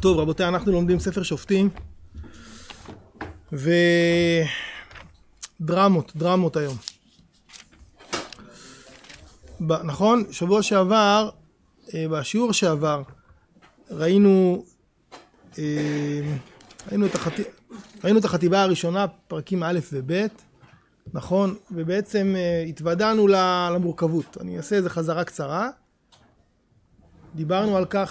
טוב, רבותיי, אנחנו לומדים ספר שופטים, דרמות היום. נכון? שבוע שעבר, בשיעור שעבר, ראינו את החטיבה הראשונה, פרקים א' וב', נכון? ובעצם התוודענו למורכבות. אני אעשה איזה חזרה קצרה. דיברנו על כך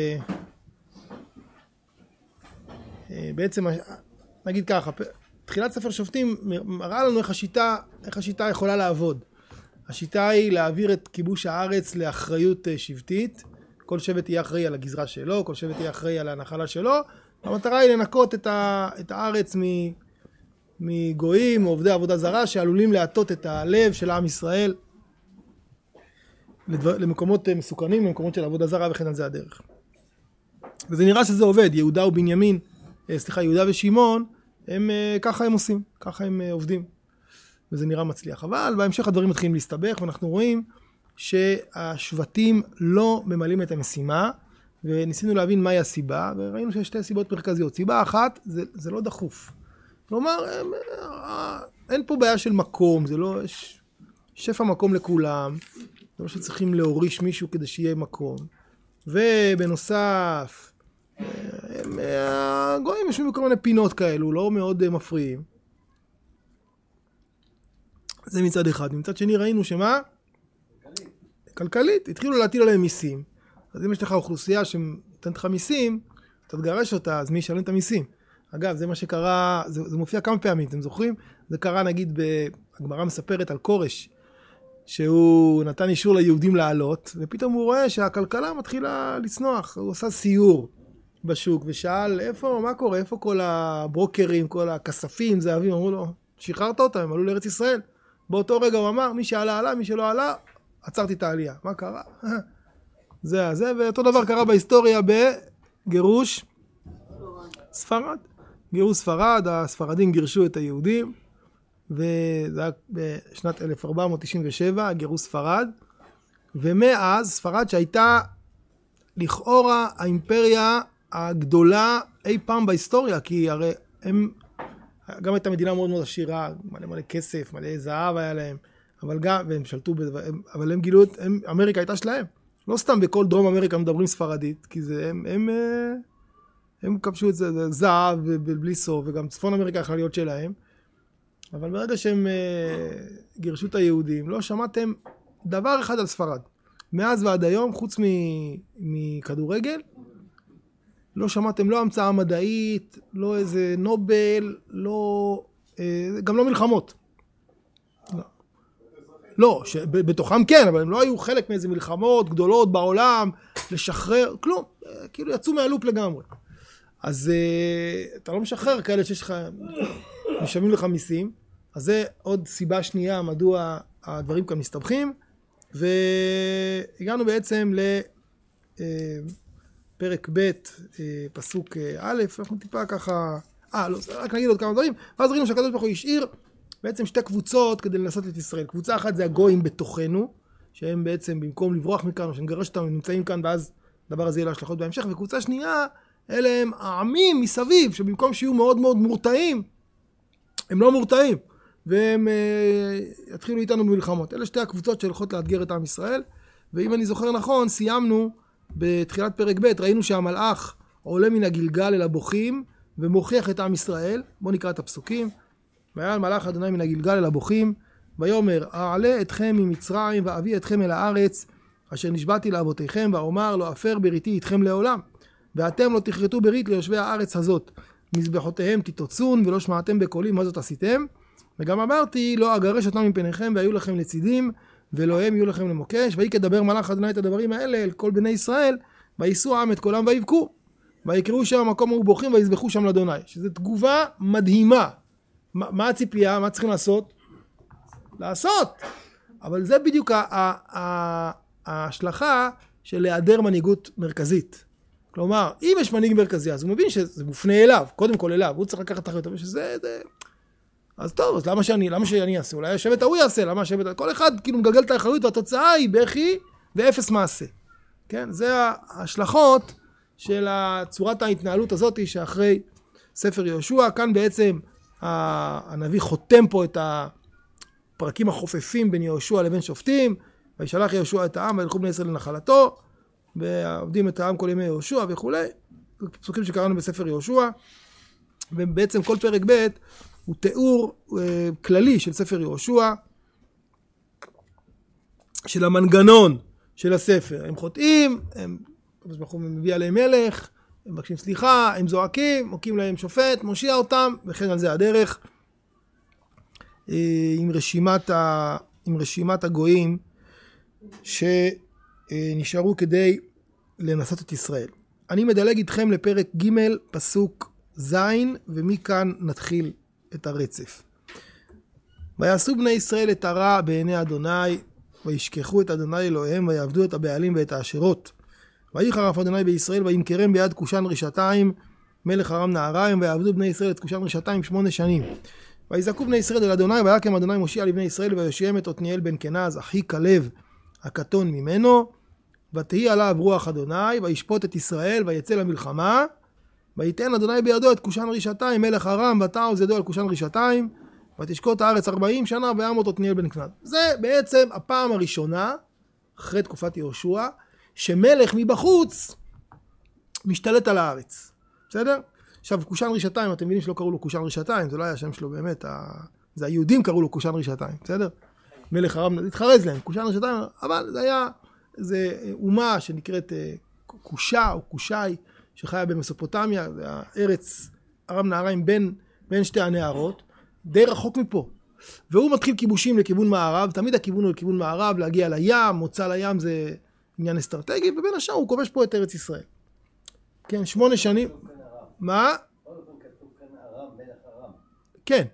בעצם, נגיד ככה, תחילת ספר שופטים מראה לנו איך השיטה יכולה לעבוד. השיטה היא להעביר את כיבוש הארץ לאחריות שבטית. כל שבט יהיה אחראי על הגזרה שלו, כל שבט יהיה אחראי על הנחלה שלו. המטרה היא לנקות את הארץ מגויים, עובדי עבודה זרה, שעלולים להטות את הלב של עם ישראל למקומות מסוכנים, למקומות של עבודה זרה, וכן על זה הדרך. וזה נראה שזה עובד. יהודה ושמעון, ככה הם עושים, ככה הם עובדים. וזה נראה מצליח. אבל בהמשך הדברים מתחילים להסתבך, ואנחנו רואים שהשבטים לא ממלאים את המשימה, וניסינו להבין מהי הסיבה, וראינו שיש שתי סיבות מרכזיות. סיבה אחת, זה לא דחוף. כלומר, אין פה בעיה של מקום, זה לא, יש שפע מקום לכולם, זה לא שצריכים להוריש מישהו כדי שיהיה מקום. ובנוסף, הגויים יושבים בכל מיני פינות כאלו, לא מאוד מפריעים. זה מצד אחד. מצד שני ראינו שמה? כלכלית. התחילו להטיל עליהם מיסים. אז אם יש לך אוכלוסייה שנותנת לך מיסים, אתה תגרש אותה, אז מי ישלם את המיסים? אגב, זה מה שקרה, זה מופיע כמה פעמים, אתם זוכרים? זה קרה נגיד, הגמרא מספרת על קורש, שהוא נתן אישור ליהודים לעלות, ופתאום הוא רואה שהכלכלה מתחילה לצנוח. הוא עושה סיור בשוק, ושאל, מה קורה? איפה כל הברוקרים, כל הכספים, זהבים? אמרו לו, שחררת אותם, הם עלו לארץ ישראל. באותו רגע הוא אמר, מי שעלה עלה, מי שלא עלה, עצרתי את העלייה. מה קרה? זה, ואותו דבר קרה בהיסטוריה בגירוש ספרד. גירוש ספרד, הספרדים גירשו את היהודים, וזה היה בשנת 1497, גירוש ספרד, ומאז ספרד שהייתה לכאורה האימפריה הגדולה אי פעם בהיסטוריה, כי הרי הם גם הייתה מדינה מאוד מאוד עשירה, מלא כסף, מלא זהב היה להם, אבל גם, והם שלטו, אבל הם גילו, אמריקה הייתה שלהם. לא סתם בכל דרום אמריקה מדברים ספרדית, כי זה, הם כבשו את זה, זהב בלי סוף, וגם צפון אמריקה יכלה להיות שלהם. אבל ברגע שהם גירשו את היהודים, לא שמעתם דבר אחד על ספרד. מאז ועד היום, חוץ מכדורגל, לא שמעתם לא המצאה מדעית, לא איזה נובל, גם לא מלחמות. לא, בתוכם כן, אבל הם לא היו חלק מאיזה מלחמות גדולות בעולם, לשחרר, כלום, כאילו יצאו מהלופ לגמרי. אז אתה לא משחרר כאלה שיש לך, משלמים לך מיסים, אז זה עוד סיבה שנייה מדוע הדברים כאן מסתבכים, והגענו בעצם לפרק ב' פסוק א', אנחנו טיפה ככה, לא, רק נגיד עוד כמה דברים, ואז ראינו שהקדוש ברוך הוא השאיר בעצם שתי קבוצות כדי לנסות את ישראל. קבוצה אחת זה הגויים בתוכנו, שהם בעצם במקום לברוח מכאן, או שנגרש אותם, הם נמצאים כאן, ואז הדבר הזה יהיה להשלכות בהמשך. וקבוצה שנייה, אלה הם העמים מסביב, שבמקום שיהיו מאוד מאוד מורתעים, הם לא מורתעים, והם יתחילו איתנו במלחמות. אלה שתי הקבוצות שהולכות לאתגר את עם ישראל, ואם אני זוכר נכון, סיימנו בתחילת פרק ב', ראינו שהמלאך עולה מן הגלגל אל הבוכים, ומוכיח את עם ישראל. בואו נקרא את הפסוקים. ויעל מלאך אדוני מן הגלגל אל הבוכים, ויאמר אעלה אתכם ממצרים ואביא אתכם אל הארץ אשר נשבעתי לאבותיכם, ואומר לא אפר בריתי איתכם לעולם, ואתם לא תכרתו ברית ליושבי הארץ הזאת, מזבחותיהם תתוצון ולא שמעתם בקולי מה זאת עשיתם, וגם אמרתי לא אגרש אותם מפניכם והיו לכם לצידים ולא הם יהיו לכם למוקש, ויהי כדבר מלאך אדוני את הדברים האלה אל כל בני ישראל, ויישאו העם את קולם ויבכו, ויקראו שם המקום ובוכים ויזבחו שם לאדוני. שזו תגובה מדהימה. מה הציפייה? מה צריכים לעשות? לעשות! אבל זה בדיוק ההשלכה של היעדר מנהיגות מרכזית. כלומר, אם יש מנהיג מרכזי, אז הוא מבין שזה מופנה אליו, קודם כל אליו, הוא צריך לקחת אחריות, שזה... אז טוב, אז למה שאני אעשה? אולי השבט ההוא יעשה, למה השבט... כל אחד כאילו מגלגל את האחריות, והתוצאה היא בכי ואפס מעשה. כן? זה ההשלכות של צורת ההתנהלות הזאת שאחרי ספר יהושע. כאן בעצם הנביא חותם פה את הפרקים החופפים בין יהושע לבין שופטים. וישלח יהושע את העם וילכו בני ישראל לנחלתו, ועובדים את העם כל ימי יהושע וכולי. פסוקים שקראנו בספר יהושע. ובעצם כל פרק ב' הוא תיאור כללי של ספר יהושע, של המנגנון של הספר. הם חוטאים, הם מביא עליהם מלך, הם מבקשים סליחה, הם זועקים, מוקים להם שופט, מושיע אותם, וכן על זה הדרך. עם רשימת הגויים שנשארו כדי לנסות את ישראל. אני מדלג איתכם לפרק ג' פסוק ז', ומכאן נתחיל את הרצף. ויעשו בני ישראל את הרע בעיני אדוני, וישכחו את אדוני אלוהיהם, ויעבדו את הבעלים ואת האשרות. ויחרף אדוני בישראל, וימכרם ביד קושן רשתיים, מלך ארם נהריים, ויעבדו בני ישראל את קושן רשתיים 8 שנים. ויזעקו בני ישראל אל אדוני, ויקם אדוני מושיע לבני ישראל, ויושיעם את עתניאל בן כנז, אחי כלב הקטון ממנו, ותהי עליו רוח אדוני, וישפוט את ישראל, ויצא למלחמה, ויתן אדוני בידו את קושן רשתיים, מלך ארם, ותעוז ידו על קושן רשתיים, ותשקוט הארץ 40 שנה, וימות עתניאל בן כנז. זה בעצם הפעם הראשונה, אחרי תקופת יהושע, שמלך מבחוץ משתלט על הארץ. בסדר? עכשיו, קושן רשתיים, אתם מבינים שלא קראו לו קושן רשתיים, זה לא היה השם שלו באמת, זה היהודים קראו לו קושן רשתיים, בסדר? מלך ארם התחרז להם, קושן רשתיים, אבל זה היה, זה אומה שנקראת קושה או קושי, שחיה במסופוטמיה, זה הארץ ארם נהריים בין שתי הנהרות, די רחוק מפה. והוא מתחיל כיבושים לכיוון מערב, תמיד הכיוון הוא לכיוון מערב, להגיע לים, מוצא לים זה עניין אסטרטגי, ובין השאר הוא כובש פה את ארץ ישראל. כן, 8 שנים. מה? כן.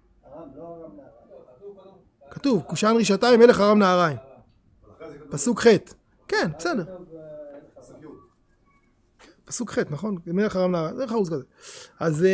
כתוב, קושן רשתיים מלך ארם נהריים. פסוק ח'. כן, בסדר. פסוק ח', נכון? מלך ארם נהריים. זה חרוץ כזה. אז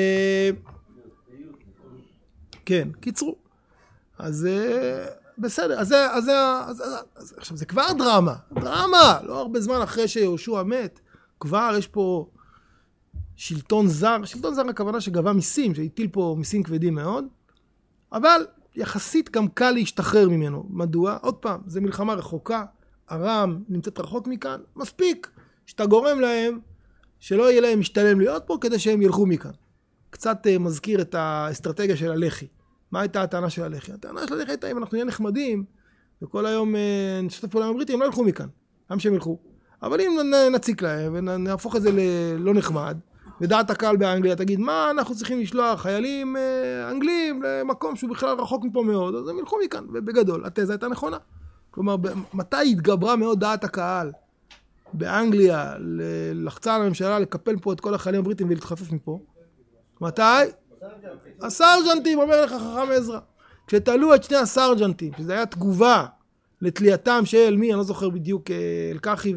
כן, קיצרו. אז בסדר. אז עכשיו זה כבר דרמה. דרמה. לא הרבה זמן אחרי שיהושע מת, כבר יש פה שלטון זר. שלטון זר הכוונה שגבה מיסים, שהטיל פה מיסים כבדים מאוד. אבל יחסית גם קל להשתחרר ממנו. מדוע? עוד פעם, זה מלחמה רחוקה. ארם נמצאת רחוק מכאן. מספיק שאתה גורם להם שלא יהיה להם משתלם להיות פה כדי שהם ילכו מכאן. קצת מזכיר את האסטרטגיה של הלח"י. מה הייתה הטענה של הלח"י? הטענה של הלח"י הייתה אם אנחנו נהיה נחמדים וכל היום נשתף פעולה עם הבריטים, הם לא ילכו מכאן. גם שהם ילכו. אבל אם נציק להם ונהפוך את זה ללא נחמד, ודעת הקהל באנגליה תגיד מה אנחנו צריכים לשלוח חיילים אנגלים למקום שהוא בכלל רחוק מפה מאוד, אז הם ילכו מכאן. ובגדול, התזה הייתה נכונה. כלומר, מתי התגברה מאוד דעת הקהל באנגליה לחצה על הממשלה לקפל פה את כל החיילים הבריטים ולהתחפף מפה? מתי? הסרג'נטים, אומר לך חכם עזרא. כשתלו את שני הסרג'נטים, שזה היה תגובה לתלייתם של מי, אני לא זוכר בדיוק, אלקחי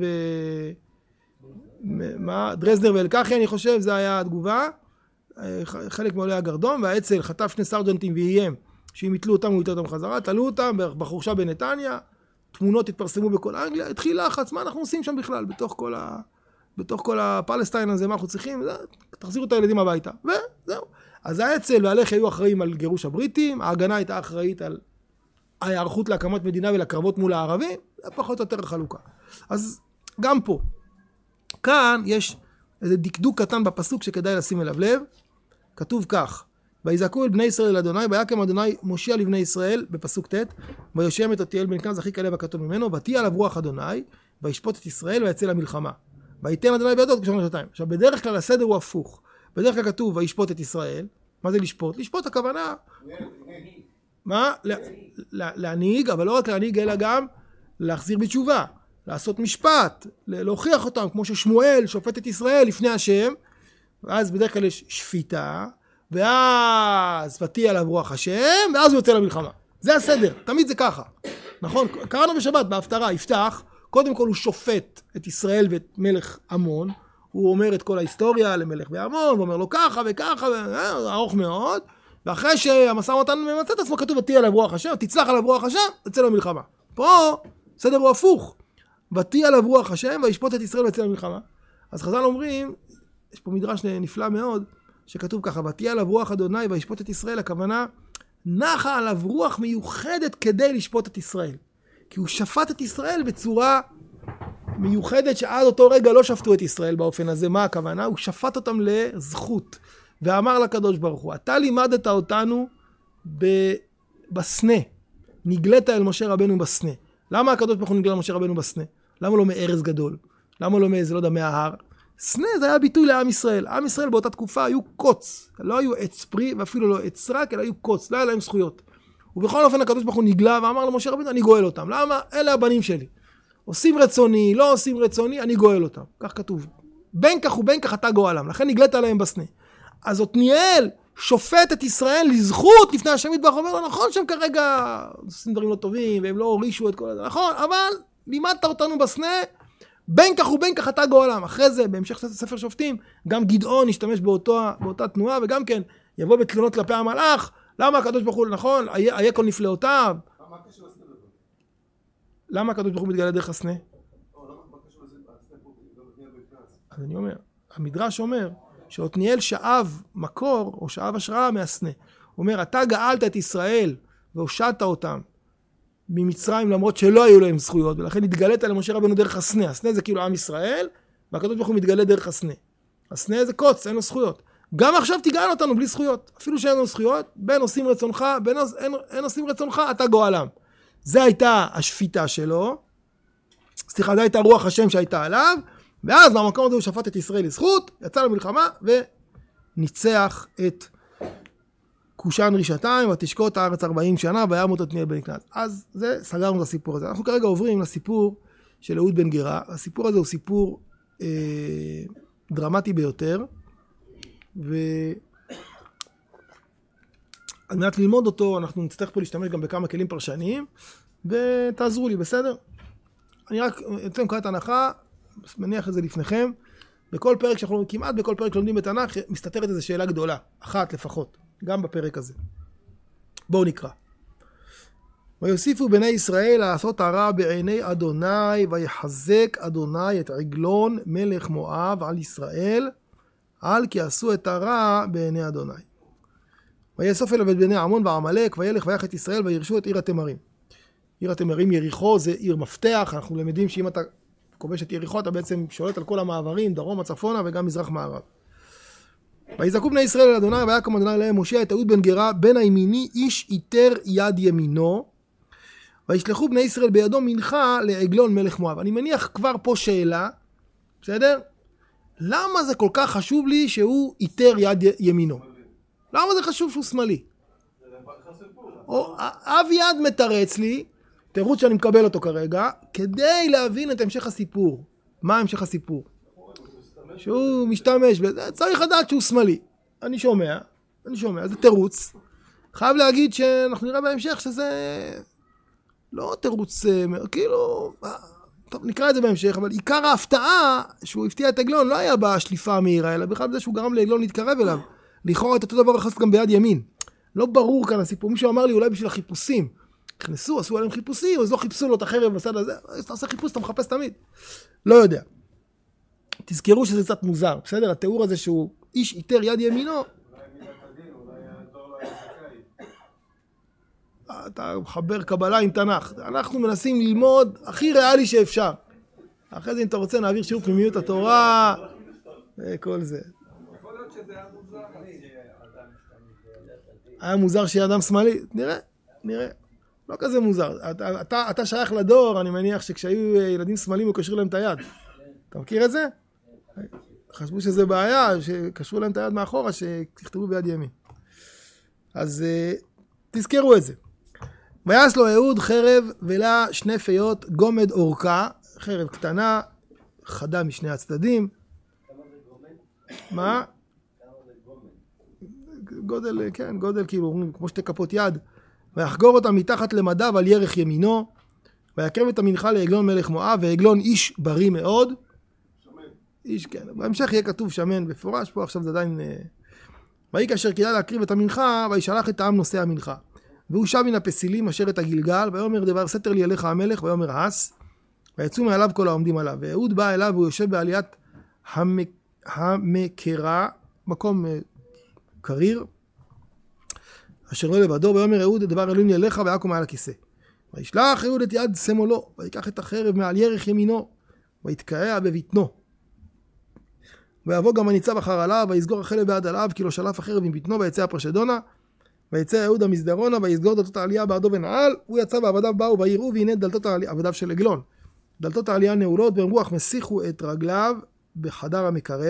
דרזנר ואלקחי, אני חושב, זה היה התגובה. חלק מעולי הגרדום, והאצ"ל חטף 2 סרג'נטים ואיים, שאם יתלו אותם הוא יתלו אותם חזרה, תלו אותם בחורשה בנתניה, תמונות התפרסמו בכל אנגליה, התחיל לחץ, מה אנחנו עושים שם בכלל, בתוך כל הפלסטיין הזה, מה אנחנו צריכים, תחזירו את הילדים הביתה, וזהו. אז האצ"ל והלח"י היו אחראים על גירוש הבריטים, ההגנה הייתה אחראית על ההיערכות להקמת מדינה ולקרבות מול הערבים, זה פחות או יותר החלוקה. אז גם פה, כאן יש איזה דקדוק קטן בפסוק שכדאי לשים אליו לב, כתוב כך, ויזעקו אל בני ישראל אל אדוני, ויקם אדוני מושיע לבני ישראל, בפסוק ט', ויושיעם את עתניאל בן כנז אחי כלב הקטון ממנו, ותהי עליו רוח אדוני, וישפוט את ישראל ויצא למלחמה. ויתן אדוני בידו את קושן רשתיים. עכשיו בדרך כלל הסדר הוא הפוך. בדרך כלל כתוב וישפוט את ישראל. מה זה לשפוט? לשפוט הכוונה. מה? להנהיג, אבל לא רק להנהיג אלא גם להחזיר בתשובה, לעשות משפט, להוכיח אותם, כמו ששמואל שופט את ישראל לפני השם, ואז בדרך כלל יש שפיטה, ואז ותהי עליו רוח השם, ואז הוא יוצא למלחמה. זה הסדר, תמיד זה ככה. נכון? קראנו בשבת בהפטרה, יפתח, קודם כל הוא שופט את ישראל ואת מלך עמון, הוא אומר את כל ההיסטוריה למלך בעמון, ואומר לו ככה וככה, ארוך מאוד, ואחרי שהמשא ומתן ממצא את עצמו, כתוב ותהי עליו רוח השם, תצלח עליו רוח השם, יצא למלחמה. פה סדר הוא הפוך, ותהי עליו רוח השם, וישפוט את ישראל ויצא למלחמה. אז חז"ל אומרים, יש פה מדרש נפלא מאוד, שכתוב ככה, ותהיה עליו רוח אדוני וישפוט את ישראל, הכוונה, נחה עליו רוח מיוחדת כדי לשפוט את ישראל. כי הוא שפט את ישראל בצורה מיוחדת שעד אותו רגע לא שפטו את ישראל באופן הזה. מה הכוונה? הוא שפט אותם לזכות. ואמר לקדוש ברוך הוא, אתה לימדת אותנו בסנה. נגלת אל משה רבנו בסנה. למה הקדוש ברוך הוא נגלה למשה רבנו בסנה? למה לא מארז גדול? למה לא מאיזה, לא יודע, מההר? סנה זה היה ביטוי לעם ישראל. עם ישראל באותה תקופה היו קוץ. לא היו עץ פרי ואפילו לא עץ רק, אלא היו קוץ. לא היה להם זכויות. ובכל אופן הקדוש ברוך הוא נגלה ואמר למשה רבנו, אני גואל אותם. למה? אלה הבנים שלי. עושים רצוני, לא עושים רצוני, אני גואל אותם. כך כתוב. בין כך ובין כך אתה גואלם. לכן נגלת עליהם בסנה. אז עתניאל שופט את ישראל לזכות לפני השם יתברך. אומר לו, נכון שהם כרגע עושים דברים לא טובים, והם לא הורישו את כל זה. נכון, אבל לימדת אותנו בסנה, בין כך ובין כך אתה גואלם. אחרי זה, בהמשך ספר שופטים, גם גדעון ישתמש באותה תנועה, וגם כן יבוא בתלונות כלפי המלאך. למה הקדוש ברוך הוא, נכון, היה כל נפלאותיו. למה הקדוש ברוך הוא מתגלה דרך הסנה? אז אני אומר, המדרש אומר, שעתניאל שאב מקור, או שאב השראה מהסנה. הוא אומר, אתה גאלת את ישראל, והושעת אותם ממצרים, למרות שלא היו להם זכויות, ולכן התגלית למשה רבנו דרך הסנה. הסנה זה כאילו עם ישראל, והקדוש ברוך הוא מתגלה דרך הסנה. הסנה זה קוץ, אין לו זכויות. גם עכשיו תגאל אותנו בלי זכויות. אפילו שאין לו זכויות, בין עושים רצונך, בין אין עושים רצונך, אתה גואלם. זה הייתה השפיטה שלו. סליחה, זה הייתה רוח השם שהייתה עליו, ואז במקום הזה הוא שפט את ישראל לזכות, יצא למלחמה וניצח את קושן רשתיים, ותשקוט הארץ 40 שנה, וימות עתניאל בן כנז. אז זה, סגרנו את הסיפור הזה. אנחנו כרגע עוברים לסיפור של אהוד בן גרה. הסיפור הזה הוא סיפור דרמטי ביותר, ועל מנת ללמוד אותו, אנחנו נצטרך פה להשתמש גם בכמה כלים פרשניים, ותעזרו לי, בסדר? אני רק אתן נקודת הנחה, מניח את זה לפניכם. בכל פרק שאנחנו, כמעט בכל פרק שלומדים בתנ"ך, מסתתרת איזו שאלה גדולה, אחת לפחות, גם בפרק הזה. בואו נקרא. ויוסיפו בני ישראל לעשות הרע בעיני אדוני, ויחזק אדוני את עגלון מלך מואב על ישראל, על כי עשו את הרע בעיני אדוני. ויאסוף אליו את בני עמון ועמלק, וילך ויך את ישראל, וירשו את עיר התמרים. עיר התמרים יריחו זה עיר מפתח, אנחנו למדים שאם אתה כובש את יריחו, אתה בעצם שולט על כל המעברים, דרום הצפונה וגם מזרח מערב. ויזעקו בני ישראל אל אדוני, ויקם אדוני להם משה את אהוד בן גרה, בן הימיני איש איתר יד ימינו, וישלחו בני ישראל בידו מנחה לעגלון מלך מואב. אני מניח כבר פה שאלה, בסדר? למה זה כל כך חשוב לי שהוא איתר יד ימינו? למה זה חשוב שהוא שמאלי? או אב יד מתרץ לי, תירוץ שאני מקבל אותו כרגע, כדי להבין את המשך הסיפור. מה המשך הסיפור? שהוא משתמש בזה, צריך לדעת שהוא שמאלי. אני שומע, זה תירוץ. חייב להגיד שאנחנו נראה בהמשך שזה לא תירוץ, כאילו, טוב, נקרא את זה בהמשך, אבל עיקר ההפתעה שהוא הפתיע את עגלון לא היה בשליפה המהירה, אלא בכלל בזה שהוא גרם לעגלון להתקרב אליו. לכאורה את אותו דבר החסת גם ביד ימין. לא ברור כאן הסיפור. מישהו אמר לי אולי בשביל החיפושים. נכנסו, עשו עליהם חיפושים, אז לא חיפשו לו את החרב בסד הזה. אז אתה עושה חיפוש, אתה מחפש תמיד. לא יודע. תזכרו שזה קצת מוזר. בסדר? התיאור הזה שהוא איש איתר יד ימינו. אתה מחבר קבלה עם תנ"ך. אנחנו מנסים ללמוד הכי ריאלי שאפשר. אחרי זה אם אתה רוצה נעביר שיעור פנימיות התורה וכל זה. היה מוזר שיהיה אדם שמאלי? נראה. לא כזה מוזר. אתה שייך לדור, אני מניח שכשהיו ילדים שמאלים הוא קשרו להם את היד. אתה מכיר את זה? חשבו שזה בעיה, שקשרו להם את היד מאחורה, שתכתבו ביד ימין. אז תזכרו את זה. ויעש לו אהוד חרב ולה שני פיות גומד אורכה, חרב קטנה, חדה משני הצדדים. מה? גודל, כן, גודל כאילו, כמו שתי כפות יד. ויחגור אותה מתחת למדיו על ירך ימינו, ויקרב את המנחה לעגלון מלך מואב, ועגלון איש בריא מאוד. שמן. איש, כן. בהמשך יהיה כתוב שמן בפורש, פה עכשיו זה עדיין... ויהי כאשר כדאי להקריב את המנחה, וישלח את העם נושא המנחה. והוא שב מן הפסילים אשר את הגלגל, ויאמר דבר סתר לי אליך המלך, ויאמר הס, ויצאו מעליו כל העומדים עליו. ואהוד בא אליו, והוא יושב בעליית המקרה, מקום קריר, אשר לא לבדו, ויאמר אהוד דבר אלוהים אליך ויקום מעל הכיסא. וישלח אהוד את יד שמאלו, ויקח את החרב מעל ירך ימינו, ויתקעע בבטנו. ויבוא גם הניצב אחר עליו, ויסגור החלב בעד עליו, כי לא שלף החרב עם בטנו, ויצא הפרשדונה, ויצא אהוד המסדרונה, ויסגור דלתות העלייה בעדו ונעל, הוא יצא ועבדיו באו ויראו, והנה דלתות עבדיו של עגלון. דלתות העלייה נעולות, והם רוח מסיחו את רגליו בחדר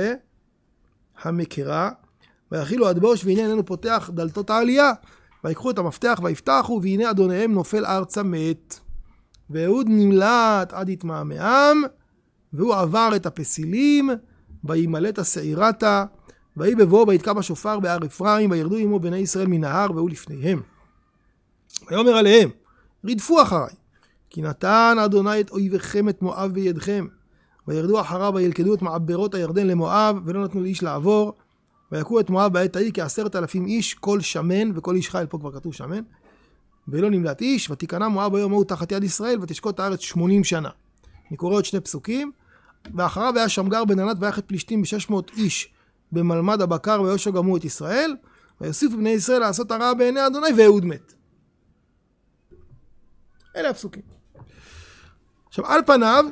המקרה, ויחילו עד בוש, והנה איננו פותח דלתות העלייה, ויקחו את המפתח ויפתחו, והנה אדוניהם נופל ארצה מת. ואהוד נמלט עד התמהמהם, והוא עבר את הפסילים, וימלט השעירתה, ויהי בבואו ויתקע בשופר בהר אפרים, וירדו עמו בני ישראל מנהר, והוא לפניהם. ויאמר עליהם, רדפו אחריי, כי נתן אדוני את אויביכם את מואב בידכם, וירדו אחריו וילכדו את מעברות הירדן למואב, ולא נתנו לאיש לעבור, ויקעו את מואב בעת ההיא כ10,000 איש, כל שמן וכל איש חיל, פה כבר כתוב שמן, ולא נמלט איש, ותיכנע מואב ביום ההוא תחת יד ישראל, ותשקוט הארץ 80 שנה. אני קורא עוד 2 פסוקים, ואחריו היה שמגר בן ענת ויחד פלישתים ב600 איש במלמד הבקר, ויושע גם הוא את ישראל, ויוסיפו בני ישראל לעשות הרע בעיני אדוני, ואהוד מת. אלה הפסוקים. עכשיו על פניו,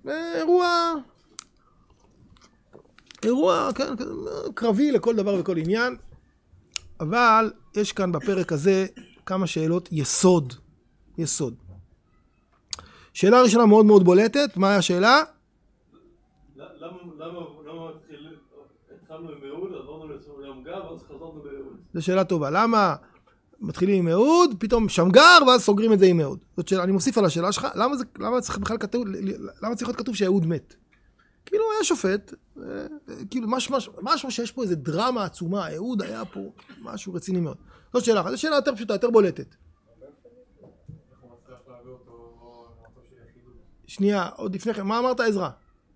אירוע כן, קרבי לכל דבר וכל עניין, אבל יש כאן בפרק הזה כמה שאלות יסוד. שאלה ראשונה מאוד מאוד בולטת, מה השאלה? למה התחלנו עם אהוד, עברנו לשמגר, ואז חזרנו באהוד? זו שאלה טובה. למה מתחילים עם אהוד, פתאום שמגר, ואז סוגרים את זה עם אהוד? זאת שאלה, אני מוסיף על השאלה שלך, למה צריך להיות כתוב שאהוד מת? כאילו היה שופט, כאילו משהו שיש פה איזה דרמה עצומה, אהוד היה פה משהו רציני מאוד. זאת שאלה, זו שאלה יותר פשוטה, יותר בולטת. שנייה, עוד לפני כן, מה אמרת עזרא?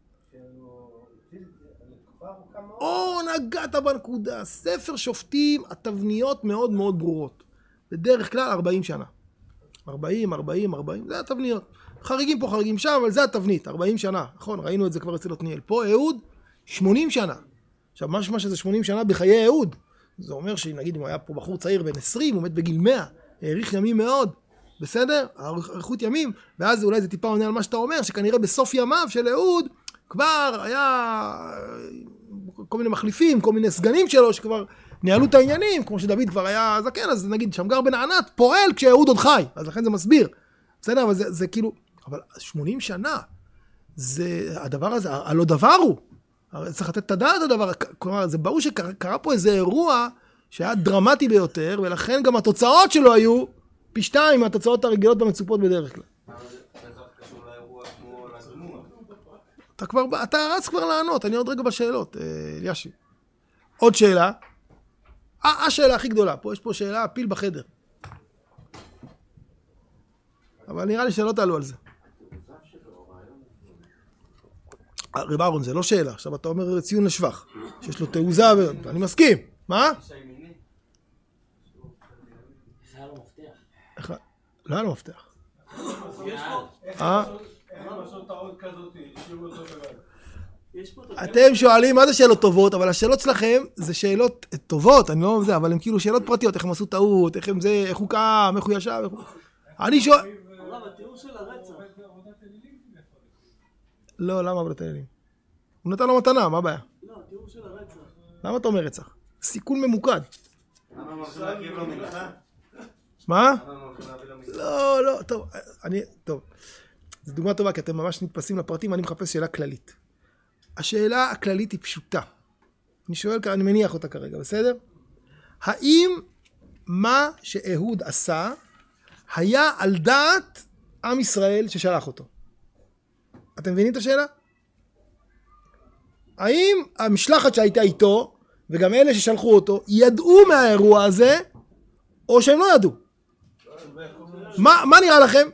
נגעת בנקודה. ספר שופטים, התבניות מאוד מאוד ברורות. בדרך כלל 40 שנה. 40, זה התבניות. חריגים פה, חריגים שם, אבל זה התבנית, 40 שנה. נכון, ראינו את זה כבר אצל עתניאל. פה אהוד, 80 שנה. עכשיו, משמע שזה 80 שנה בחיי אהוד. זה אומר שנגיד, אם הוא היה פה בחור צעיר בן 20, הוא מת בגיל 100, האריך ימים מאוד. בסדר? האריכות ימים, ואז אולי זה טיפה עונה על מה שאתה אומר, שכנראה בסוף ימיו של אהוד, כבר היה כל מיני מחליפים, כל מיני סגנים שלו, שכבר ניהלו את העניינים, כמו שדוד כבר היה זקן, אז נגיד שמגר בן ענת פועל כשאהוד עוד חי, אז לכן זה מסביר. בסדר? אבל זה כאילו, אבל 80 שנה, זה, הדבר הזה, הלא דבר הוא. צריך לתת את הדעת הדבר, כלומר, זה ברור שקרה פה איזה אירוע שהיה דרמטי ביותר, ולכן גם התוצאות שלו היו פי 2 מהתוצאות הרגילות במצופות בדרך כלל. אתה רץ כבר לענות, אני עוד רגע בשאלות, אלישיב. עוד שאלה. השאלה הכי גדולה, יש פה שאלה, פיל בחדר. אבל נראה לי שלא תעלו על זה. רב אהרון, זה לא שאלה. עכשיו אתה אומר ציון לשבח, שיש לו תעוזה, אני מסכים. מה? לא היה לו מפתח. אתם שואלים מה זה שאלות טובות, אבל השאלות שלכם זה שאלות טובות, אני לא מזה, אבל הן כאילו שאלות פרטיות, איך הם עשו טעות, איך הוא קם, איך הוא ישב, אני שואל... התיאור של הרצח. לא, למה עבודת האלים? הוא נתן לו מתנה, מה הבעיה? לא, התיאור של הרצח. למה אתה אומר רצח? סיכון ממוקד. למה אמרת להגיב לו מלכה? מה? לא, טוב. זו דוגמה טובה, כי אתם ממש נתפסים לפרטים, אני מחפש שאלה כללית. השאלה הכללית היא פשוטה. אני שואל, אני מניח אותה כרגע, בסדר? האם מה שאהוד עשה היה על דעת עם ישראל ששלח אותו? אתם מבינים את השאלה? האם המשלחת שהייתה איתו, וגם אלה ששלחו אותו, ידעו מהאירוע הזה, או שהם לא ידעו? מה נראה לכם?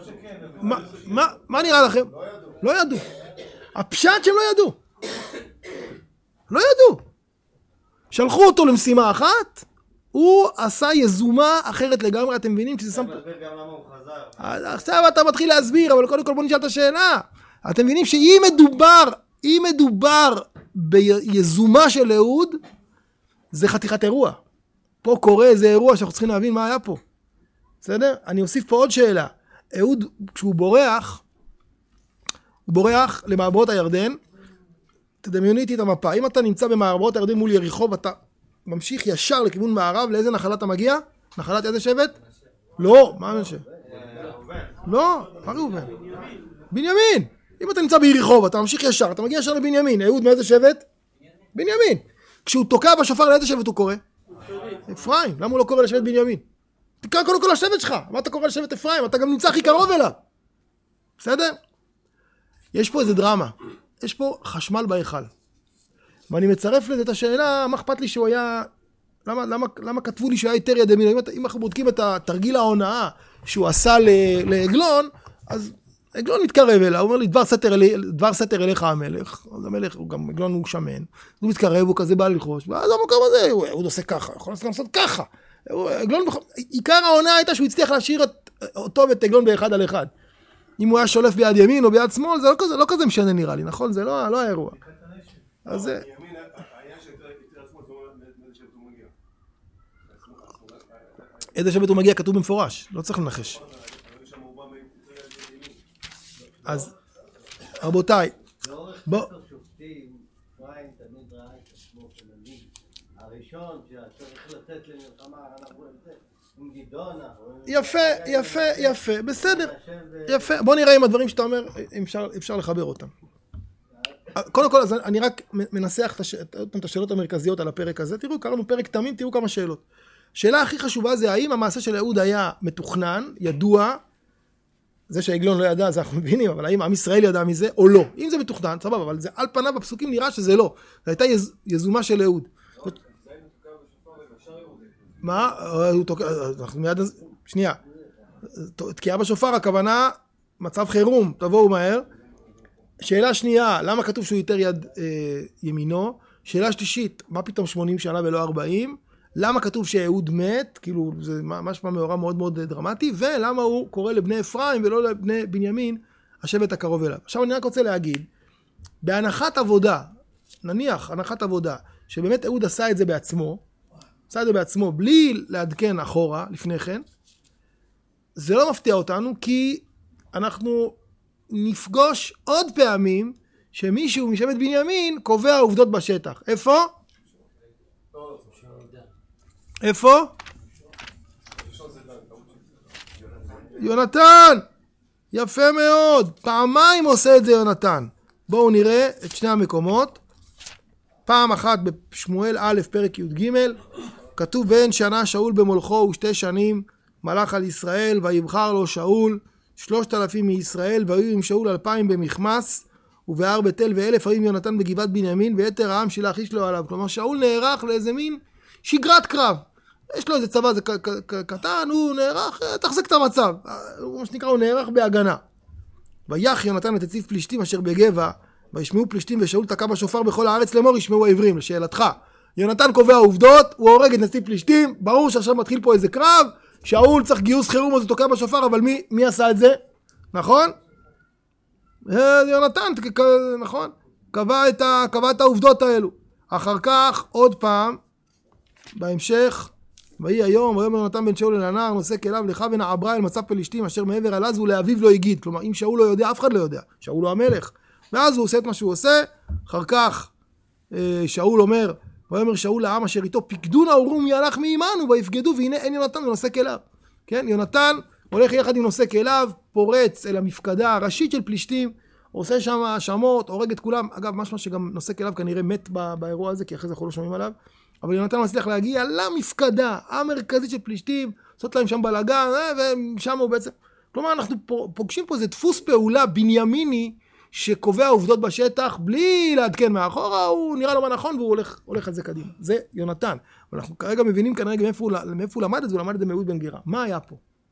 מה נראה לכם? לא ידעו. הפשט שהם לא ידעו. לא ידעו. שלחו אותו למשימה אחת, הוא עשה יזומה אחרת לגמרי, אתם מבינים? תסביר גם למה הוא חזר. עכשיו אתה מתחיל להסביר, אבל קודם כל בוא נשאל את השאלה. אתם מבינים שאם מדובר ביזומה של אהוד, זה חתיכת אירוע. פה קורה איזה אירוע שאנחנו צריכים להבין מה היה פה. בסדר? אני אוסיף פה עוד שאלה. אהוד, כשהוא בורח, הוא בורח למעברות הירדן. תדמיינו איתי את המפה. אם אתה נמצא במעברות הירדן מול יריחו, ואתה ממשיך ישר לכיוון מערב, לאיזה נחלה אתה מגיע? נחלת איזה שבט? לא, מה מנשה? לא, מה ראובן? בנימין. אם אתה נמצא ביריחו ואתה ממשיך ישר, אתה מגיע ישר לבנימין. אהוד מאיזה שבט? בנימין. כשהוא תוקע בשופר לאיזה שבט הוא קורא? אפרים. למה הוא לא קורא לשבט בנימין? תקרא קודם כל לשבט שלך. מה אתה קורא לשבט אפרים? אתה גם נמצא הכי קרוב אליו. בסדר? יש פה איזה דרמה. יש פה חשמל בהיכל. ואני מצרף לזה את השאלה, מה אכפת לי שהוא היה... למה כתבו לי שהוא היה יותר יד ימין? אם אנחנו בודקים את התרגיל ההונאה שהוא עשה לעגלון, אז עגלון מתקרב אליו, הוא אומר לי, דבר סתר אליך המלך. אז המלך, גם עגלון הוא שמן, הוא מתקרב, הוא כזה בא ללחוש, ואז המקום הזה, הוא עושה ככה, יכול לעשות ככה. עגלון, עיקר ההונאה הייתה שהוא הצליח להשאיר אותו ואת עגלון באחד על אחד. אם הוא היה שולף ביד ימין או ביד שמאל, זה לא כזה משנה נראה לי, נכון? זה לא האירוע. אז זה... איזה שבט הוא מגיע כתוב במפורש, לא צריך לנחש. אז רבותיי, בוא. אפרים תמיד ראה את עצמו כמנהיג. הראשון שצריך לתת למלחמה, אנחנו עם גדעונה. יפה, בסדר. יפה, בוא נראה אם הדברים שאתה אומר, אפשר לחבר אותם. קודם כל, אני רק מנסח את השאלות המרכזיות על הפרק הזה. תראו, קראנו פרק תמים, תראו כמה שאלות. שאלה הכי חשובה זה האם המעשה של אהוד היה מתוכנן, ידוע, זה שהעגלון לא ידע, זה אנחנו מבינים, אבל האם עם ישראל ידע מזה או לא? אם זה מתוכנן, סבבה, אבל זה על פניו בפסוקים נראה שזה לא. זו הייתה יזומה של אהוד. מה? אנחנו מיד... שנייה. תקיעה בשופר, הכוונה, מצב חירום, תבואו מהר. שאלה שנייה, למה כתוב שהוא יותר יד ימינו? שאלה שלישית, מה פתאום 80 שנה ולא 40? למה כתוב שאהוד מת? כאילו, זה משמע מאורע מאוד מאוד דרמטי. ולמה הוא קורא לבני אפרים ולא לבני בנימין, השבט הקרוב אליו. עכשיו אני רק רוצה להגיד, בהנחת עבודה, נניח הנחת עבודה, שבאמת אהוד עשה את זה בעצמו, בלי לעדכן אחורה לפני כן, זה לא מפתיע אותנו, כי אנחנו נפגוש עוד פעמים שמישהו משבט בנימין קובע עובדות בשטח. איפה? איפה? יונתן! יפה מאוד. פעמיים עושה את זה יונתן. בואו נראה את שני המקומות. פעם אחת בשמואל א' פרק י"ג, כתוב בן שנה שאול במולכו ו2 שנים מלך על ישראל, ויבחר לו שאול 3,000 מישראל, והיו עם שאול 2,000 במחמס, ובהר בתל ו1,000 היו עם יונתן בגבעת בנימין, ויתר העם שילח איש לו עליו. כלומר שאול נערך לאיזה מין שגרת קרב. יש לו איזה צבא, זה קטן, הוא נערך, תחזק את המצב. מה שנקרא, הוא נערך בהגנה. ויח יונתן את הציב פלישתים אשר בגבע, וישמעו פלישתים ושאול תקע בשופר בכל הארץ לאמור, ישמעו העברים. לשאלתך, יונתן קובע עובדות, הוא הורג את נציב פלישתים, ברור שעכשיו מתחיל פה איזה קרב, שאול צריך גיוס חירום, אז הוא תוקע בשופר, אבל מי עשה את זה? נכון? יונתן, נכון? קבע את העובדות האלו. אחר כך, עוד פעם, בהמשך, ויהי היום, ויאמר יונתן בן שאול אל הנער, נושא כליו לך ונעברה אל מצב פלישתים, אשר מעבר על אז ולאביו לא הגיד. כלומר, אם שאול לא יודע, אף אחד לא יודע. שאול הוא המלך. ואז הוא עושה את מה שהוא עושה. אחר כך, שאול אומר, ויאמר שאול לעם אשר איתו, פקדונה ורום ילך מעמנו, ויפקדו, והנה אין יונתן ונושא כליו. כן, יונתן הולך יחד עם נושא כליו, פורץ אל המפקדה הראשית של פלישתים, עושה שם האשמות, הורג את כולם. אגב, משמע שגם נושא כליו כנראה מת באירוע הזה, כי אחרי זה אנחנו לא שומעים עליו. אבל יונתן מצליח להגיע למפקדה המרכזית של פלישתים, לעשות להם שם בלגן, ושם הוא בעצם... כלומר, אנחנו פוגשים פה איזה דפוס פעולה בנימיני, שקובע עובדות בשטח, בלי לעדכן מאחורה, הוא נראה לו מה נכון, והוא הולך על זה קדימה. זה יונתן. ואנחנו כרגע מבינים כנראה מאיפה הוא למד את זה, הוא למד את זה מאהוד בן גרה. מה היה פה?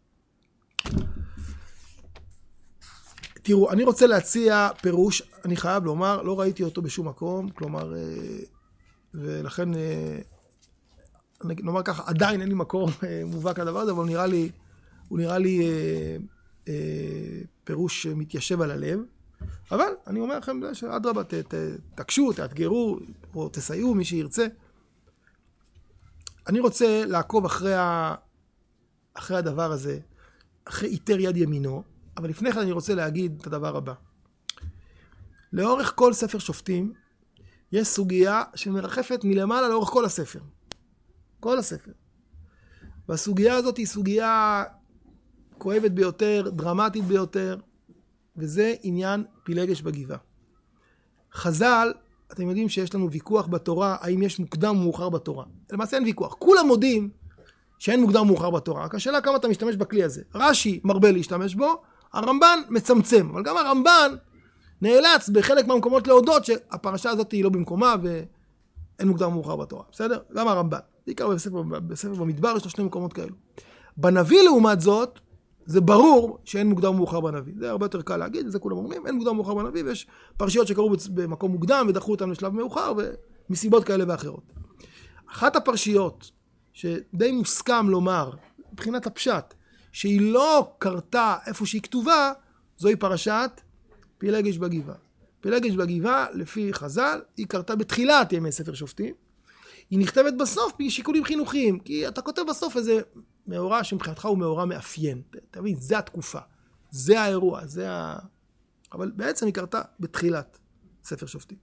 תראו, אני רוצה להציע פירוש, אני חייב לומר, לא ראיתי אותו בשום מקום, כלומר... ולכן, נאמר ככה, עדיין אין לי מקור מובהק לדבר הזה, אבל הוא נראה לי פירוש מתיישב על הלב. אבל אני אומר לכם שאדרבה, תקשו, תאתגרו, או תסייעו, מי שירצה. אני רוצה לעקוב אחרי הדבר הזה, אחרי איתר יד ימינו, אבל לפני כן אני רוצה להגיד את הדבר הבא. לאורך כל ספר שופטים, יש סוגיה שמרחפת מלמעלה לאורך כל הספר. כל הספר. והסוגיה הזאת היא סוגיה כואבת ביותר, דרמטית ביותר, וזה עניין פילגש בגבעה. חז"ל, אתם יודעים שיש לנו ויכוח בתורה, האם יש מוקדם או מאוחר בתורה. למעשה אין ויכוח. כולם מודים שאין מוקדם או מאוחר בתורה. רק השאלה כמה אתה משתמש בכלי הזה. רש"י מרבה להשתמש בו, הרמב"ן מצמצם. אבל גם הרמב"ן נאלץ בחלק מהמקומות להודות שהפרשה הזאת היא לא במקומה ואין מוקדם או מאוחר בתורה. בסדר? גם הרמב"ן. בעיקר בספר במדבר יש לו 2 מקומות כאלו. בנביא לעומת זאת, זה ברור שאין מוקדם ומאוחר בנביא. זה הרבה יותר קל להגיד, וזה כולם אומרים, אין מוקדם ומאוחר בנביא, ויש פרשיות שקראו במקום מוקדם ודחו אותם לשלב מאוחר, ומסיבות כאלה ואחרות. אחת הפרשיות שדי מוסכם לומר, מבחינת הפשט, שהיא לא קרתה איפה שהיא כתובה, זוהי פרשת פילגש בגבעה. פילגש בגבעה, לפי חז"ל, היא קרתה בתחילת ימי ספר שופטים. היא נכתבת בסוף משיקולים חינוכיים, כי אתה כותב בסוף איזה מאורע שמבחינתך הוא מאורע מאפיין. אתה מבין, זה התקופה, זה האירוע, אבל בעצם היא קרתה בתחילת ספר שופטים.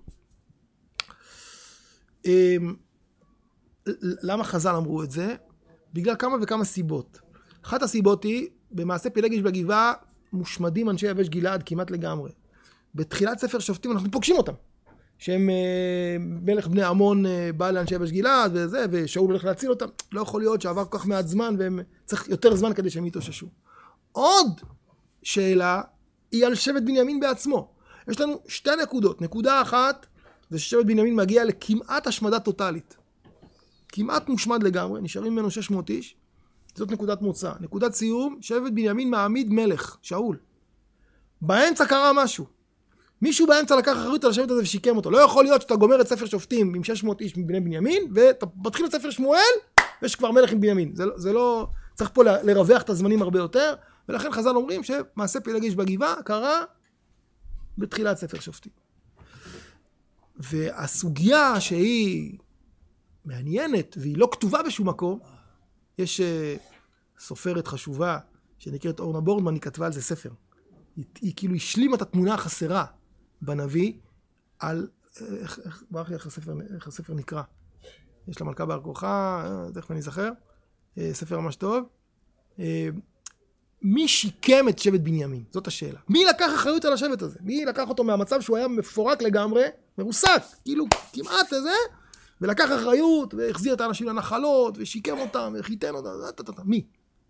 למה חז"ל אמרו את זה? בגלל כמה וכמה סיבות. אחת הסיבות היא, במעשה פילגש בגבעה, מושמדים אנשי יבש גלעד כמעט לגמרי. בתחילת ספר שופטים אנחנו פוגשים אותם. שהם מלך בני עמון בא לאנשי יבש גלעד וזה, ושאול הולך להציל אותם. לא יכול להיות שעבר כל כך מעט זמן, והם צריך יותר זמן כדי שהם יתאוששו. עוד שאלה היא על שבט בנימין בעצמו. יש לנו 2 נקודות. נקודה אחת, זה ששבט בנימין מגיע לכמעט השמדה טוטלית. כמעט מושמד לגמרי, נשארים ממנו 600 איש. זאת נקודת מוצא. נקודת סיום, שבט בנימין מעמיד מלך, שאול. באמצע קרה משהו. מישהו באמצע לקח אחריות על השבט הזה ושיקם אותו. לא יכול להיות שאתה גומר את ספר שופטים עם 600 איש מבני בנימין, ואתה מתחיל את ספר שמואל, ויש כבר מלך עם בנימין. זה לא... צריך פה לרווח את הזמנים הרבה יותר, ולכן חז"ל אומרים שמעשה פילגש בגבעה קרה בתחילת ספר שופטים. והסוגיה שהיא מעניינת, והיא לא כתובה בשום מקום, יש סופרת חשובה שנקראת אורנה בורדמן, היא כתבה על זה ספר. היא כאילו השלימה את התמונה החסרה בנביא על, איך הספר נקרא? יש לה מלכה בעל כורחה, תכף אני זכר, ספר ממש טוב. מי שיקם את שבט בנימין? זאת השאלה. מי לקח אחריות על השבט הזה? מי לקח אותו מהמצב שהוא היה מפורק לגמרי, מרוסק, כאילו כמעט איזה, ולקח אחריות והחזיר את האנשים לנחלות ושיקם אותם וחיתן אותם, מי?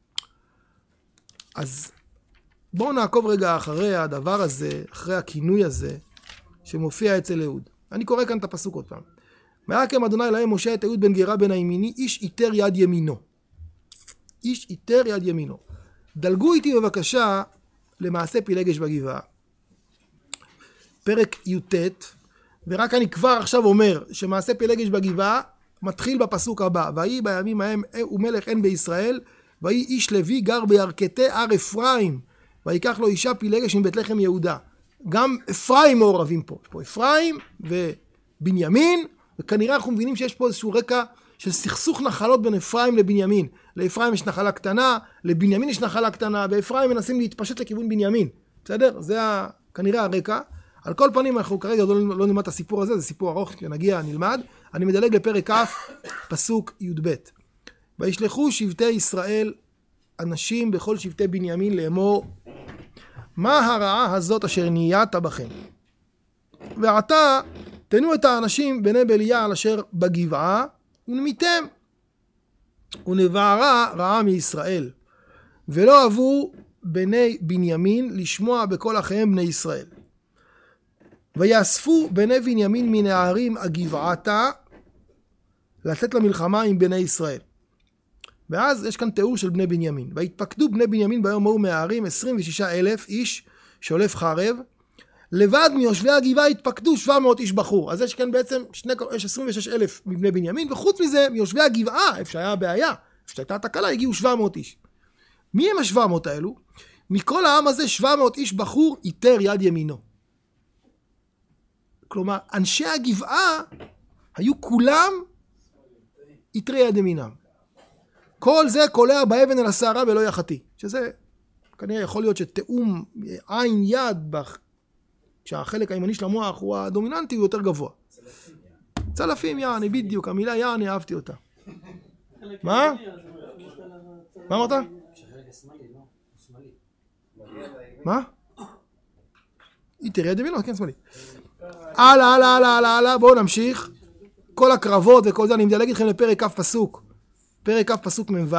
אז בואו נעקוב רגע אחרי הדבר הזה, אחרי הכינוי הזה, שמופיע אצל אהוד. אני קורא כאן את הפסוק עוד פעם. ויקם אדוני להם משה את אהוד בן גרה בן הימיני, איש איתר יד ימינו. איש איתר יד ימינו. דלגו איתי בבקשה למעשה פילגש בגבעה. פרק י"ט, ורק אני כבר עכשיו אומר שמעשה פילגש בגבעה מתחיל בפסוק הבא. ויהי בימים ההם הוא מלך אין בישראל, ויהי איש לוי גר בירכתי הר אפרים. ויקח לו אישה פילגש מבית לחם יהודה. גם אפרים מעורבים פה. יש פה אפרים ובנימין, וכנראה אנחנו מבינים שיש פה איזשהו רקע של סכסוך נחלות בין אפרים לבנימין. לאפרים יש נחלה קטנה, לבנימין יש נחלה קטנה, ואפרים מנסים להתפשט לכיוון בנימין. בסדר? זה כנראה הרקע. על כל פנים אנחנו כרגע לא נלמד את הסיפור הזה, זה סיפור ארוך, נגיע, נלמד. אני מדלג לפרק כ', פסוק י"ב. וישלחו שבטי ישראל אנשים בכל שבטי בנימין לאמור, מה הרעה הזאת אשר נהייתה בכם? ועתה תנו את האנשים בני בליעל אשר בגבעה, ונמיתם. ונבערה רעה מישראל. ולא אהבו בני בנימין לשמוע בכל אחיהם בני ישראל. ויאספו בני בנימין מן הערים הגבעתה, לצאת למלחמה עם בני ישראל. ואז יש כאן תיאור של בני בנימין. והתפקדו בני בנימין ביום ההוא מהערים 26,000 איש שולף חרב. לבד מיושבי הגבעה התפקדו 700 איש בחור. אז יש כאן בעצם יש 26,000 מבני בנימין, וחוץ מזה מיושבי הגבעה, איפה שהיה הבעיה, איפה שהייתה התקלה, הגיעו 700 איש. מי הם ה-700 האלו? מכל העם הזה 700 איש בחור איתר יד ימינו. כלומר, אנשי הגבעה היו כולם יתרי יד ימינם. כל זה קולע באבן אל הסערה ולא יחתי. שזה כנראה יכול להיות שתאום עין יד, כשהחלק הימני של המוח הוא הדומיננטי, הוא יותר גבוה. צלפים יעני, בדיוק, המילה יעני, אהבתי אותה. מה? מה אמרת? מה? יתרי יד ימינם, כן, שמאלי. הלאה, בואו נמשיך. כל הקרבות וכל זה, אני מדלג איתכם לפרק כ' פסוק. פרק כ' פסוק מ"ו.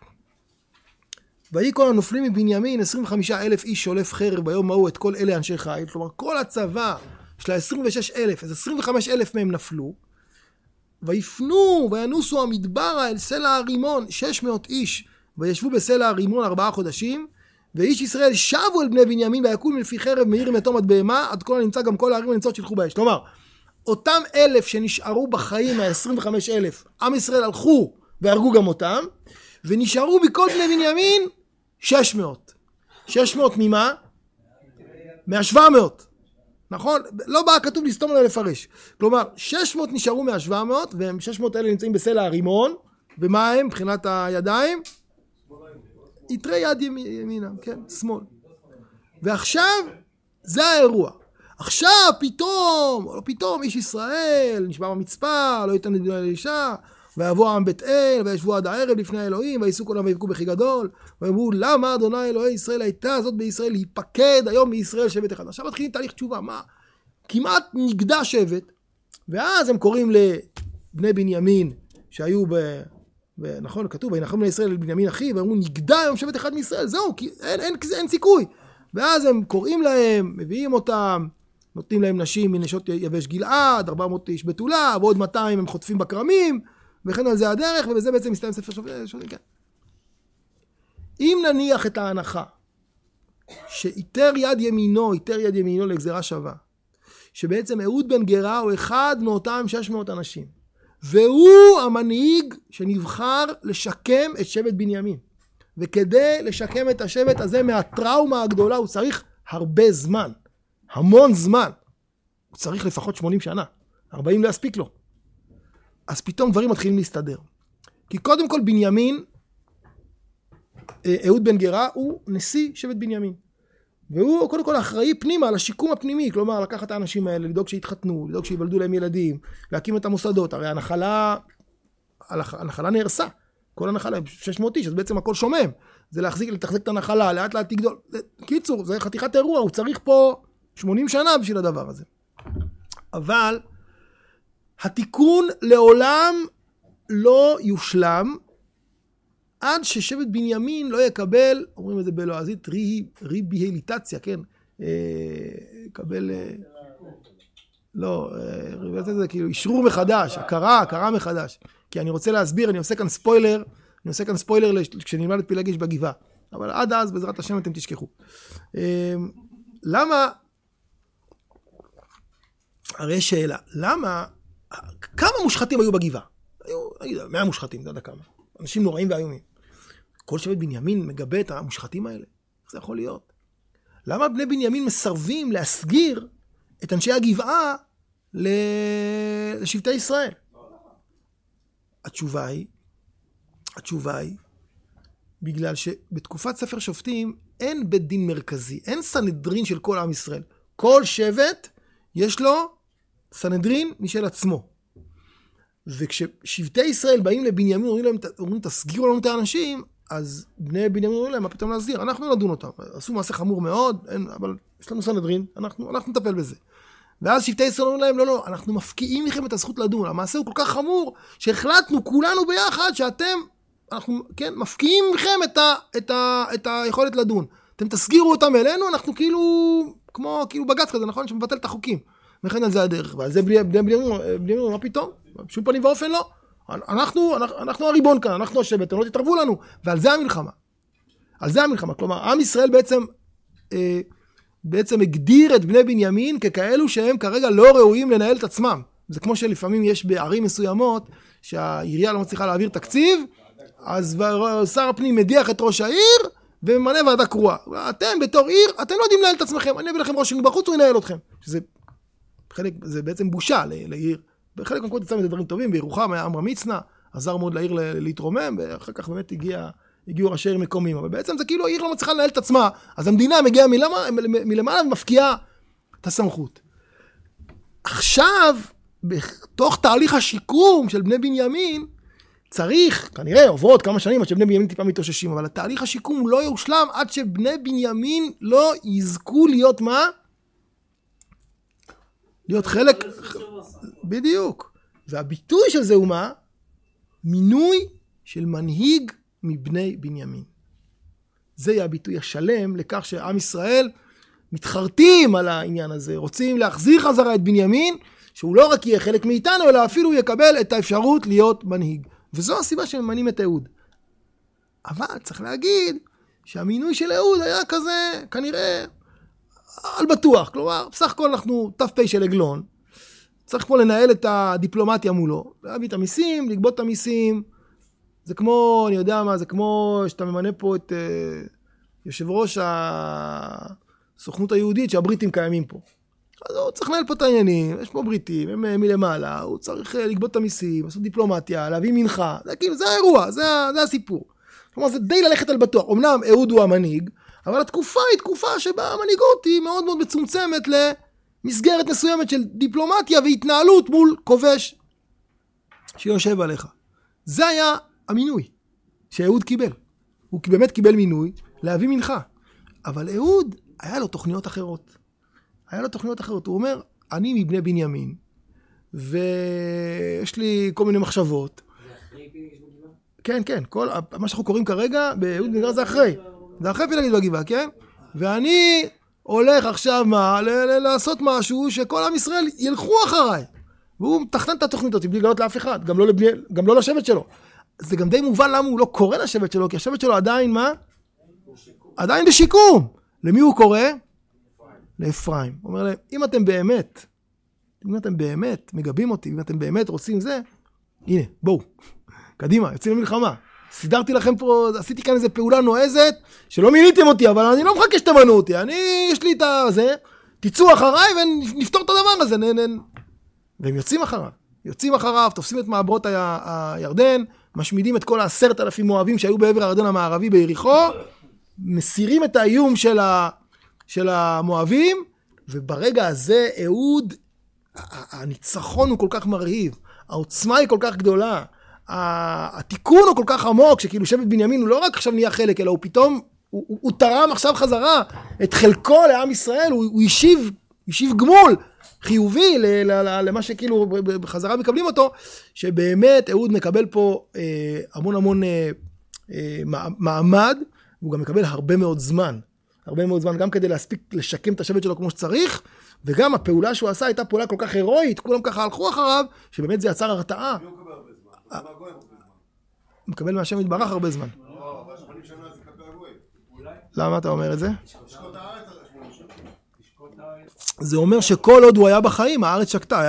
ויהי כל הנופלים מבנימין 25,000 איש שולף חרב ביום ההוא את כל אלה אנשי חיל. כלומר, כל הצבא של ה-26,000, אז 25,000 מהם נפלו. ויפנו וינוסו המדברה אל סלע הרימון 600 איש, וישבו בסלע הרימון 4 חודשים. ואיש ישראל שבו אל בני בנימין ויקום לפי חרב מאיר מתום עד בהמה, עד כל הנמצא גם כל הערים הנמצאות שילכו באש. כלומר, אותם 1,000 שנשארו בחיים, ה-25,000, עם ישראל הלכו והרגו גם אותם, ונשארו מכל בני בנימין 600. 600 ממה? מה-700. נכון? לא בא כתוב לסתום לו לפרש. כלומר, 600 נשארו מה-700, והם 600 האלה נמצאים בסלע הרימון, ומה הם מבחינת הידיים? יתרי יד ימינם, כן, שמאל. ועכשיו, זה האירוע. עכשיו פתאום איש ישראל נשבע במצפה, לא ייתן נדינה לאישה, ויבוא עם בית אל, וישבו עד הערב לפני האלוהים, ויעשו כולם ויבכו בכי גדול, ויאמרו למה אדוני אלוהי ישראל הייתה זאת בישראל להיפקד היום מישראל שבט אחד. עכשיו מתחילים תהליך תשובה, מה? כמעט נגדע שבט, ואז הם קוראים לבני בנימין שהיו נכון, כתוב, וינחם בני ישראל לבנימין אחי, ואמרו נגדע היום שבט אחד מישראל, זהו, כי אין סיכוי. ואז הם קוראים להם, מביאים אותם, נותנים להם נשים מנשות יבש גלעד, 400 איש בתולה, ועוד 200 הם חוטפים בקרמים, וכן על זה הדרך, ובזה בעצם מסתיים ספר שופטים, כן. אם נניח את ההנחה, שיתר יד ימינו לגזרה שווה, שבעצם אהוד בן גרה הוא אחד מאותם 600 אנשים, והוא המנהיג שנבחר לשקם את שבט בנימין. וכדי לשקם את השבט הזה מהטראומה הגדולה, הוא צריך הרבה זמן, המון זמן. הוא צריך לפחות 80 שנה, 40 לא יספיק לו. אז פתאום דברים מתחילים להסתדר. כי קודם כל בנימין, אהוד בן גרה, הוא נשיא שבט בנימין. והוא קודם כל אחראי פנימה על השיקום הפנימי, כלומר לקחת את האנשים האלה, לדאוג שיתחתנו, לדאוג שיוולדו להם ילדים, להקים את המוסדות, הרי הנחלה נהרסה, כל הנחלה, 600 איש, אז בעצם הכל שומם, זה לתחזק את הנחלה, לאט לאט תגדול, קיצור, זה חתיכת אירוע, הוא צריך פה 80 שנה בשביל הדבר הזה. אבל התיקון לעולם לא יושלם, עד ששבט בנימין לא יקבל, אומרים את זה בלועזית, ריביהליטציה, כן? יקבל, לא, ריביהליטציה זה כאילו אישרור מחדש, הכרה מחדש. כי אני רוצה להסביר, אני עושה כאן ספוילר כשנלמד את פילגש בגבעה. אבל עד אז, בעזרת השם, אתם תשכחו. למה, הרי שאלה, למה, כמה מושחתים היו בגבעה? היו 100 מושחתים, אתה יודע כמה. אנשים נוראים ואיומים. כל שבט בנימין מגבה את המושחתים האלה. איך זה יכול להיות? למה בני בנימין מסרבים להסגיר את אנשי הגבעה לשבטי ישראל? התשובה היא, בגלל שבתקופת ספר שופטים אין בית דין מרכזי, אין סנהדרין של כל עם ישראל. כל שבט יש לו סנהדרין משל עצמו. וכששבטי ישראל באים לבנימין, אומרים תסגירו לנו את האנשים, אז בני בנימין אומרים להם, מה פתאום להסגיר? אנחנו נדון אותם. עשו מעשה חמור מאוד, אבל יש לנו סנהדרין, אנחנו נטפל בזה. ואז שבטי ישראל אומרים להם, לא, אנחנו מפקיעים מכם את הזכות לדון. המעשה הוא כל כך חמור, שהחלטנו כולנו ביחד, אנחנו מפקיעים מכם את היכולת לדון. אתם תסגירו אותם אלינו, אנחנו כאילו בג"ץ כזה, נכון? שמבטל את החוקים. וכן על זה הדרך. ועל זה בני בנימין, מה פתאום? בשום פנים ואופן לא. אנחנו הריבון כאן, אנחנו השבט, אתם לא תתערבו לנו. ועל זה המלחמה. כלומר, עם ישראל בעצם הגדיר את בני בנימין ככאלו שהם כרגע לא ראויים לנהל את עצמם. זה כמו שלפעמים יש בערים מסוימות, שהעירייה לא מצליחה להעביר תקציב, אז שר הפנים מדיח את ראש העיר, וממנה ועדה קרואה. אתם בתור עיר, אתם לא יודעים לנהל את עצמכם. אני אביא לכם ראש עיר בחוץ, הוא ינהל אתכם. שזה חלק, זה בעצם בושה לעיר. בחלק מהמקומות יצא מזה דברים טובים, בירוחם היה עמרם מצנע, עזר מאוד לעיר להתרומם, ואחר כך באמת הגיעו ראשי עיר מקומיים, אבל בעצם זה כאילו העיר לא מצליחה לנהל את עצמה, אז המדינה מגיעה מלמעלה ומפקיעה את הסמכות. עכשיו, בתוך תהליך השיקום של בני בנימין, צריך, כנראה, עוברות כמה שנים עד שבני בנימין טיפה מתאוששים, אבל התהליך השיקום לא יושלם עד שבני בנימין לא יזכו להיות מה? להיות חלק, בדיוק. והביטוי של זה הוא מה? מינוי של מנהיג מבני בנימין. זה יהיה הביטוי השלם לכך שעם ישראל מתחרטים על העניין הזה, רוצים להחזיר חזרה את בנימין, שהוא לא רק יהיה חלק מאיתנו, אלא אפילו יקבל את האפשרות להיות מנהיג. וזו הסיבה שממנים את אהוד. אבל צריך להגיד שהמינוי של אהוד היה כזה, כנראה, על בטוח. כלומר, בסך הכל אנחנו ת"פ של עגלון. צריך פה לנהל את הדיפלומטיה מולו. להביא את המיסים, לגבות את המיסים. זה כמו, אני יודע מה, זה כמו שאתה ממנה פה את יושב ראש הסוכנות היהודית שהבריטים קיימים פה. אז הוא צריך לנהל פה את העניינים, יש פה בריטים, הם מלמעלה, הוא צריך לגבות את המיסים, לעשות דיפלומטיה, להביא מנחה, זה כאילו, זה האירוע, זה הסיפור. כלומר, זה די ללכת על בטוח. אמנם אהוד הוא המנהיג, אבל התקופה היא תקופה שבה המנהיגות היא מאוד מאוד מצומצמת למסגרת מסוימת של דיפלומטיה והתנהלות מול כובש שיושב עליך. זה היה המינוי שאהוד קיבל. הוא באמת קיבל מינוי להביא מנחה. אבל אהוד היה לו תוכניות אחרות. הוא אומר, אני מבני בנימין, ויש לי כל מיני מחשבות. זה אחרי פילגש בגבעה? כן, כן. מה שאנחנו קוראים כרגע, באהוד בגבעה זה אחרי. זה אחרי פילגש בגבעה, כן? ואני הולך עכשיו לעשות משהו שכל עם ישראל ילכו אחריי. והוא מתכנן את התוכנית אותי בלי לגלות לאף אחד, גם לא לשבט שלו. זה גם די מובן למה הוא לא קורא לשבט שלו, כי השבט שלו עדיין מה? עדיין בשיקום. למי הוא קורא? לאפרים. הוא אומר להם, אם אתם באמת מגבים אותי, אם אתם באמת רוצים זה, הנה, בואו, קדימה, יוצאים למלחמה. סידרתי לכם פה, עשיתי כאן איזו פעולה נועזת, שלא מיניתם אותי, אבל אני לא מחכה שתמנו אותי, יש לי את זה, תצאו אחריי ונפתור את הדבר הזה. והם יוצאים אחריו, תופסים את מעברות הירדן, משמידים את כל 10,000 מואבים שהיו בעבר הירדן המערבי ביריחו, מסירים את האיום של המואבים, וברגע הזה אהוד, הניצחון הוא כל כך מרהיב, העוצמה היא כל כך גדולה, התיקון הוא כל כך עמוק, שכאילו שבט בנימין הוא לא רק עכשיו נהיה חלק, אלא הוא פתאום, הוא תרם עכשיו חזרה את חלקו לעם ישראל, הוא השיב גמול חיובי למה שכאילו בחזרה מקבלים אותו, שבאמת אהוד מקבל פה המון מעמד, והוא גם מקבל הרבה מאוד זמן, גם כדי להספיק לשקם את השבט שלו כמו שצריך, וגם הפעולה שהוא עשה הייתה פעולה כל כך הירואית, כולם ככה הלכו אחריו, שבאמת זה יצר הרתעה. הוא מקבל הרבה זמן, הוא מקבל מהשם יתברך הרבה זמן. לא, אבל 80 שנה זה כלפי הגויים. למה אתה אומר את זה? לשקוט הארץ על 80 שנה. זה אומר שכל עוד הוא היה בחיים, הארץ שקטה,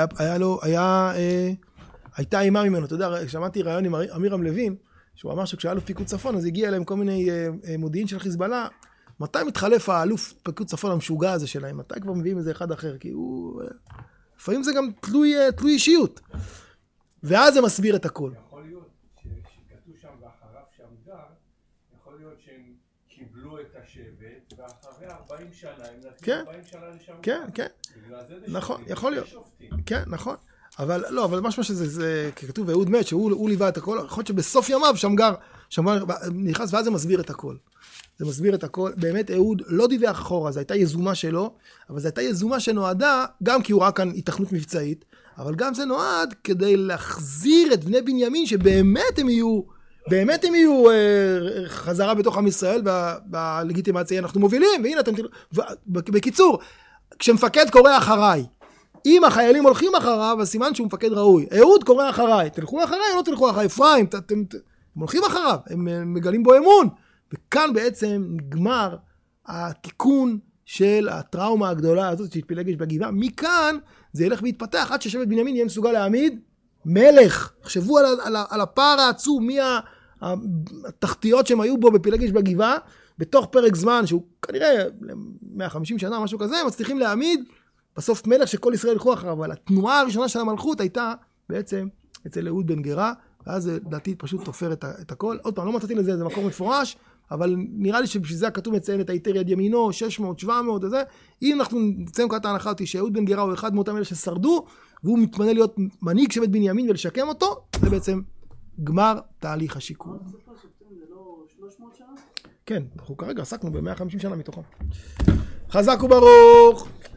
הייתה אימה ממנו. אתה יודע, שמעתי רעיון עם אמירם לוין, שהוא אמר שכשהיה לו פיקוד צפון, אז הגיע אליהם כל מיני מודיעין של חיזבאללה, מתי מתחלף האלוף פיקוד צפון המשוגע הזה שלהם? מתי כבר מביאים איזה אחד אחר? כי הוא... לפעמים זה גם תלוי אישיות. ואז זה מסביר את הכל. יכול להיות שכתוב שם ואחריו שעמדה, יכול להיות שהם קיבלו את השבט, ואחרי 40 שנה הם נתנו 40 שנה לשם. כן, כן. נכון, יכול להיות. כן, נכון. אבל לא, אבל משהו שזה כתוב, ואהוד מת, שהוא ליווה את הכל, יכול להיות שבסוף ימיו שמגר נכנס, ואז זה מסביר את הכל. זה מסביר את הכל. באמת אהוד לא דיווח אחורה, זו הייתה יזומה שלו, אבל זו הייתה יזומה שנועדה, גם כי הוא ראה כאן התכנות מבצעית, אבל גם זה נועד כדי להחזיר את בני בנימין, שבאמת הם יהיו חזרה בתוך עם ישראל, בלגיטימציה אנחנו מובילים, והנה אתם תראו, בקיצור, כשמפקד קורא אחריי, אם החיילים הולכים אחריו, אז סימן שהוא מפקד ראוי. אהוד קורא אחריי, תלכו אחריי או לא תלכו אחריי, אפרים, הם הולכים אחריו, הם מגלים בו אמון. וכאן בעצם נגמר התיקון של הטראומה הגדולה הזאת שהתפילגש בגבעה. מכאן זה ילך והתפתח עד ששבט בנימין יהיה מסוגל להעמיד מלך. חשבו על הפער העצום מהתחתיות שהם היו בו בפילגש בגבעה, בתוך פרק זמן שהוא כנראה 150 שנה, משהו כזה, הם מצליחים להעמיד בסוף מלך שכל ישראל ילכו אחריו, אבל התנועה הראשונה של המלכות הייתה בעצם אצל אהוד בן גרה, ואז לדעתי פשוט תופר את הכל. עוד פעם, לא מצאתי לזה, זה מקור מפורש, אבל נראה לי שבשביל זה הכתוב מציין את היתר יד ימינו, 600, 700 וזה. אם אנחנו נציין כאן את ההנחה אותי שאהוד בן גרה הוא אחד מאותם אלה ששרדו, והוא מתמנה להיות מנהיג שבט בנימין ולשקם אותו, זה בעצם גמר תהליך השיקום. זה לא 300 שנה? כן, אנחנו כרגע עסקנו ב-150 שנה מתוכם. חזק וברוך!